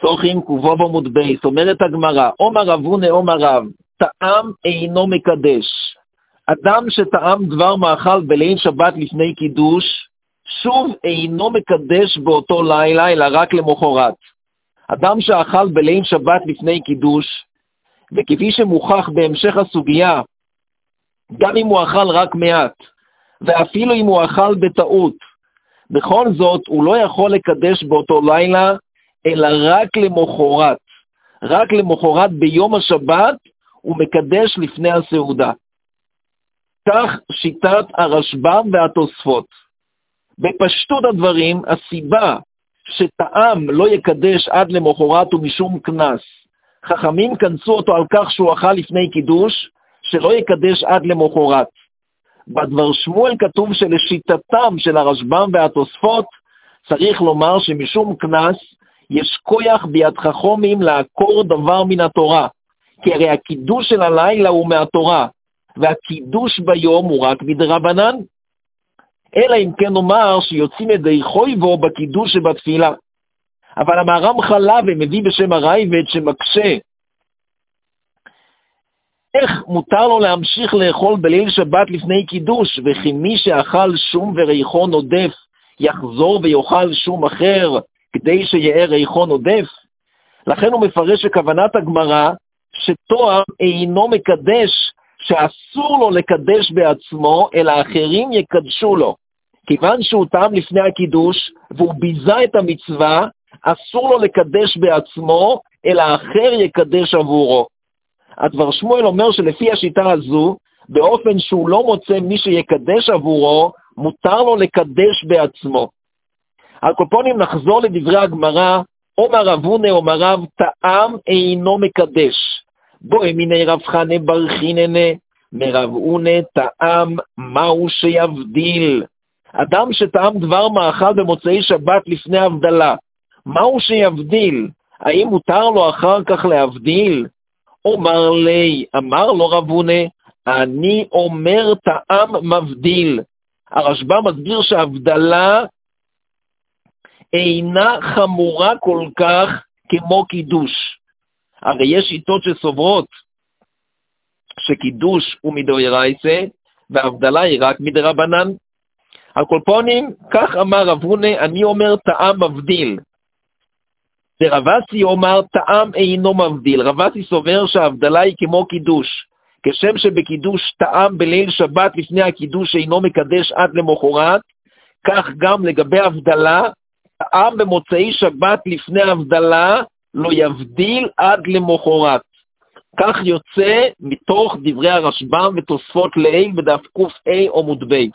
פסוחים קובו עמוד בייס, אומרת הגמרא, אומר רבונה אומר רב, טעם אינו מקדש. אדם שטעם דבר מאכל בליל שבת לפני קידוש, שוב אינו מקדש באותו לילה, אלא רק למחרת. אדם שאכל בליל שבת לפני קידוש, וכפי שמוכח בהמשך הסוגיה, גם אם הוא אכל רק מעט, ואפילו אם הוא אכל בטעות, בכל זאת הוא לא יכול לקדש באותו לילה, אלא רק למחרת. רק למחרת ביום השבת הוא מקדש לפני הסעודה. כך שיטת הרשב"ם והתוספות. בפשטות הדברים, הסיבה שטעם לא יקדש עד למחרת הוא משום כנס. חכמים כנסו אותו על כך שהוא אכל לפני קידוש, שלא יקדש עד למחרת. בדבר שמואל כתוב שלשיטתם של הרשב"ם והתוספות, צריך לומר שמשום כנס, יש כוח ביד חכמים לעקור דבר מן התורה, כי הרי הקידוש של הלילה הוא מהתורה, והקידוש ביום הוא רק מדרבנן. אלא אם כן נאמר שיוצאים ידי חויבו בקידוש שבתפילה. אבל המהר"ם חלב מביא בשם הרייבד שמקשה, איך מותר לו להמשיך לאכול בליל שבת לפני קידוש, וכי מי שאכל שום וריחון עודף, יחזור ויאכל שום אחר, כדי שיהיה ריחון עודף? לכן הוא מפרש שכוונת הגמרא, שטועם אינו מקדש, שאסור לו לקדש בעצמו, אלא אחרים יקדשו לו. כיוון שהוא טעם לפני הקידוש, והוא ביזה את המצווה, אסור לו לקדש בעצמו, אלא אחר יקדש עבורו. הדבר שמואל אומר שלפי השיטה הזו, באופן שהוא לא מוצא מי שיקדש עבורו, מותר לו לקדש בעצמו. על כל פנים נחזור לדברי הגמרא, אומר רבונה אומר רב, טעם אינו מקדש. בו מיני רב חנה בר חיננה, מרב אונה טעם מהו שיבדיל. אדם שטעם דבר מאכל במוצאי שבת לפני הבדלה, מהו שיבדיל? האם מותר לו אחר כך להבדיל? אומר לי, אמר לו רב אונה, אני אומר טעם מבדיל. הרשב"ם מסביר שההבדלה אינה חמורה כל כך כמו קידוש. הרי יש שיטות שסוברות שקידוש הוא מדאורייתא וההבדלה היא רק מדרבנן. על כל פנים, כך אמר רב הונא, אני אומר טעם מבדיל. ורב אסי אומר טעם אינו מבדיל. רב אסי סובר שההבדלה היא כמו קידוש. כשם שבקידוש טעם בליל שבת לפני הקידוש אינו מקדש עד למחרת, כך גם לגבי הבדלה, טעם במוצאי שבת לפני הבדלה לא יבדיל עד למחרת. כך יוצא מתוך דברי הרשב"ם ותוספות לעיל בדף ק"א עמוד בייס.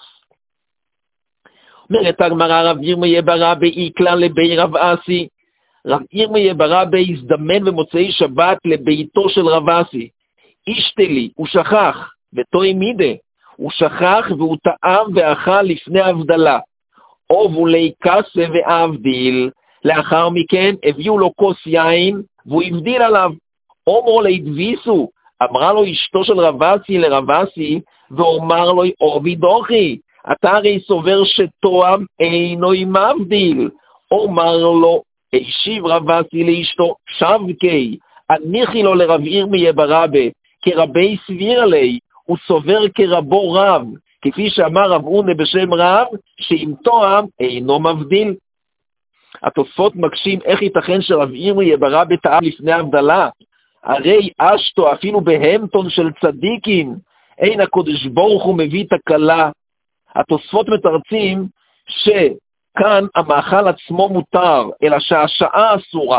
אומרת הגמרא, רב ירמיה בר רבי איקלה לבי רב אסי. רב ירמיה בר רבי הזדמן במוצאי שבת לביתו של רב אסי. אישתלי, הוא שכח, ותוי מידה, הוא שכח והוא טעם ואכל לפני הבדלה. אובולי קסה ואבדיל, לאחר מכן הביאו לו כוס יין והוא הבדיל עליו. אומרו להדביסו, אמרה לו אשתו של רב אסי לרב אסי, ואומר לו אובי דוחי, אתה הרי סובר שטועם אינו מבדיל. אומר לו, השיב רב אסי לאשתו, שבקי, הניחי לו לרב ירמיה בר רבי, כרבי סביר עלי, הוא סובר כרבו רב, כפי שאמר רב הונא בשם רב, שאם טועם אינו מבדיל. התוספות מקשים איך ייתכן שרב ירמיה בר רבי טעם לפני הבדלה, הרי אשתו אפילו בהמטון של צדיקים, אין הקדוש ברוך הוא מביא תקלה. התוספות מתרצים שכאן המאכל עצמו מותר, אלא שהשעה אסורה,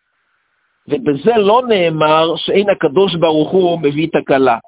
ובזה לא נאמר שאין הקדוש ברוך הוא מביא תקלה.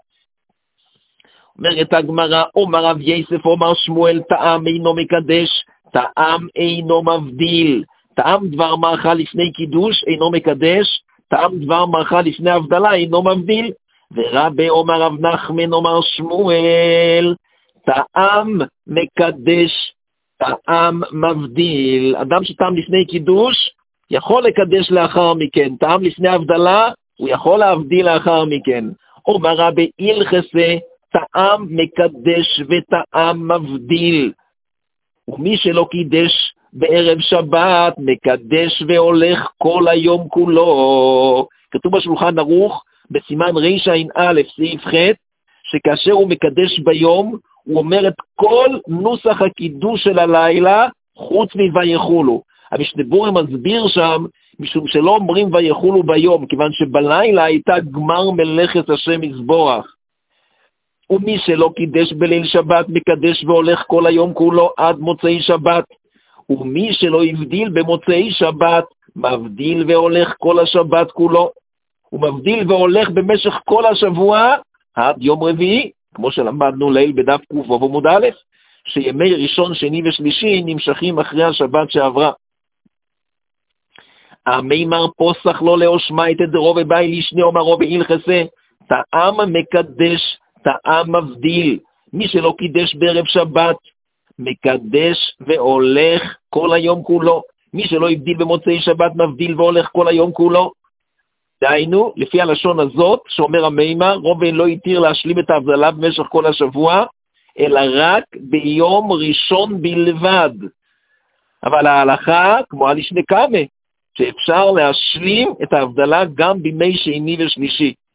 אומרת הגמרא, אומר רב יוסף, אומר שמואל, טעם אינו מקדש, טעם אינו מבדיל. טעם דבר מאכל לפני קידוש אינו מקדש, טעם דבר מאכל לפני הבדלה אינו מבדיל. ורבי אומר רב נחמן, אומר שמואל, טעם מקדש, טעם מבדיל. אדם שטעם לפני קידוש יכול לקדש לאחר מכן, טעם לפני הבדלה הוא יכול להבדיל לאחר מכן. אומר רבי הלכסה, טעם מקדש וטעם מבדיל. ומי שלא קידש בערב שבת מקדש והולך כל היום כולו. כתוב בשולחן ערוך בסימן רע"א סעיף ח' שכאשר הוא מקדש ביום הוא אומר את כל נוסח הקידוש של הלילה חוץ מויחולו. המשנה ברורה מסביר שם משום שלא אומרים ויחולו ביום, כיוון שבלילה הייתה גמר מלאכת השם יזבח. ומי שלא קידש בליל שבת מקדש והולך כל היום כולו עד מוצאי שבת. ומי שלא הבדיל במוצאי שבת מבדיל והולך כל השבת כולו. הוא מבדיל והולך במשך כל השבוע עד יום רביעי, כמו שלמדנו ליל בדף ק' עמוד א', שימי ראשון, שני ושלישי נמשכים אחרי השבת שעברה. המימר פוסח לא לאושמייתא דרובה באי לישני אומרו בהלכסה, טעם מקדש, טעם מבדיל. מי שלא קידש בערב שבת, מקדש והולך כל היום כולו. מי שלא הבדיל במוצאי שבת, מבדיל והולך כל היום כולו. דהיינו, לפי הלשון הזאת, שאומר המימר, רובה לא התיר להשלים את ההבדלה במשך כל השבוע, אלא רק ביום ראשון בלבד. אבל ההלכה, כמו הלישני קמא, שאפשר להשלים את ההבדלה גם בימי שני ושלישי.